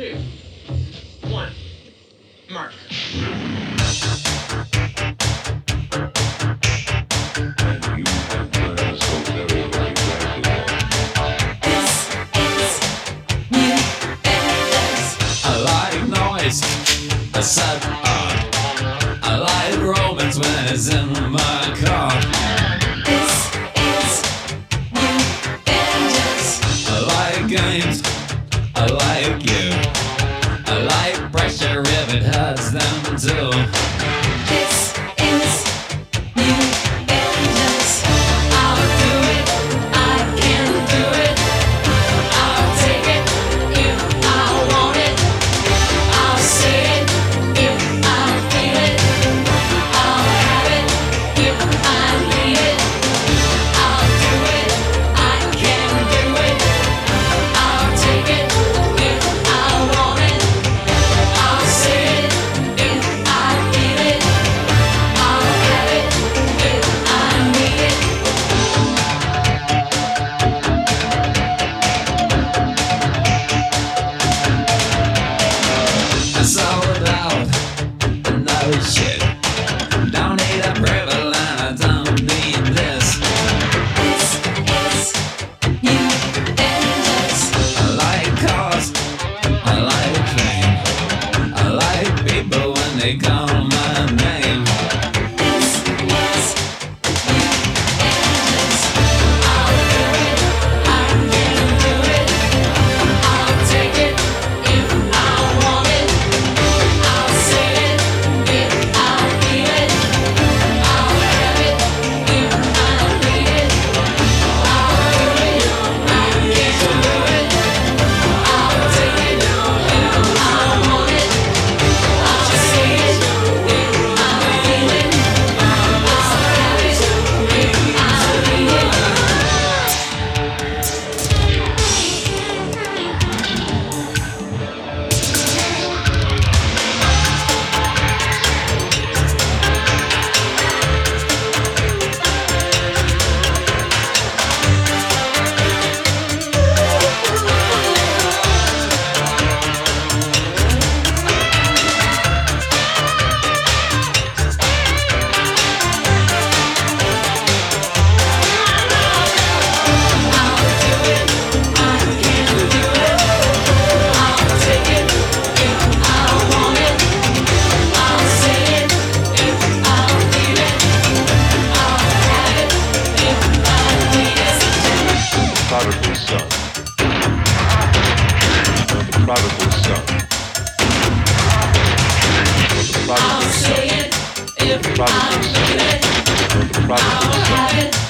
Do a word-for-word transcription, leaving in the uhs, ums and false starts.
two, one, mark. I said, uh, I like romance when it's in my car. This is New Vengeance. I like games, I like you. I like pressure if it hurts them too. This is New Vengeance. I'll do it, I can do it. I'll take it if I want it. I'll say it. Shit. Don't need a privilege, I don't need this. This is New Vengeance. I like cars, I like fame. I like people when they call my name. This is New Vengeance. I'll do it, I can do it. I'll take it if I want it. I'll say it. Prodigal son. The prodigal son. The prodigal son. I'll say it if The prodigal I son. need it. The prodigal I'll son. have it.